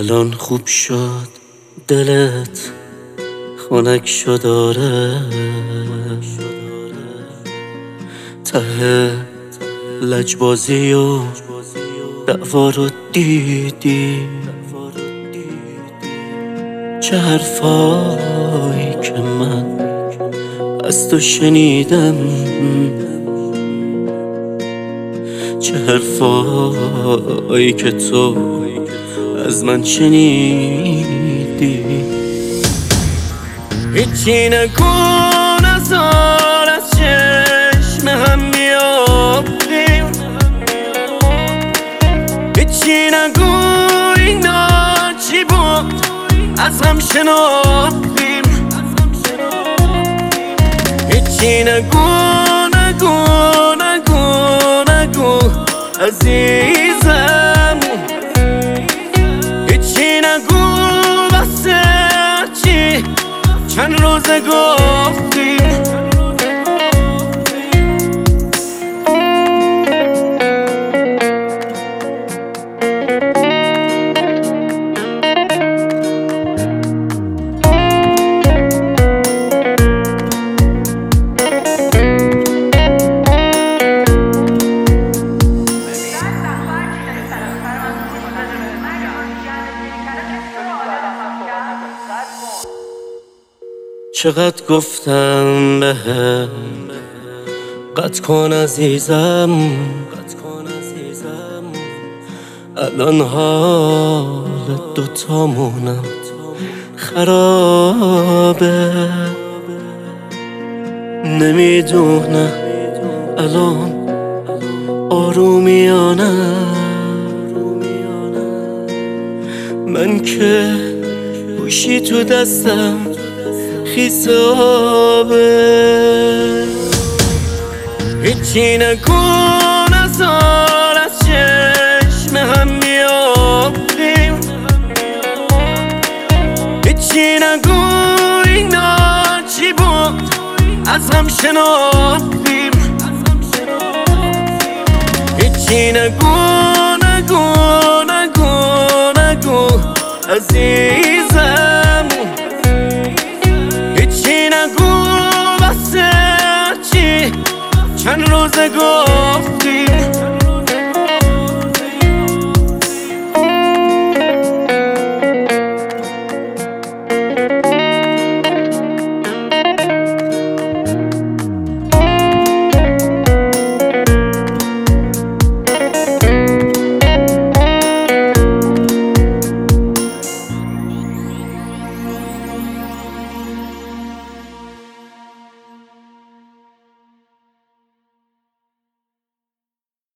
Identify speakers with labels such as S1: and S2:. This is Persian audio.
S1: الان خوب شد دلت خنک شد آره ته لجبازی و دعوا رو دیدی چه حرفایی که من از تو شنیدم چه حرفایی که تو از من شنیدی هیچی نکن ازار از چشم هم بیافتیم هیچی نگو اینا چی بود از هم شناختیم هیچی نگو عزیزم هیچی نگو واسه چی چند روزه گفتیم چقدر گفتم بهم قطع کن عزیزم الان حال دوتامونم خرابه نمیدونم الان آرومیانه من که گوشی تو دستم خیس آبه هیچی نکن ازار از چشم هم بیافتیم هیچی نگو اینا چی بود از هم شناختیم هیچی نگو عزیزم چند روزه گفت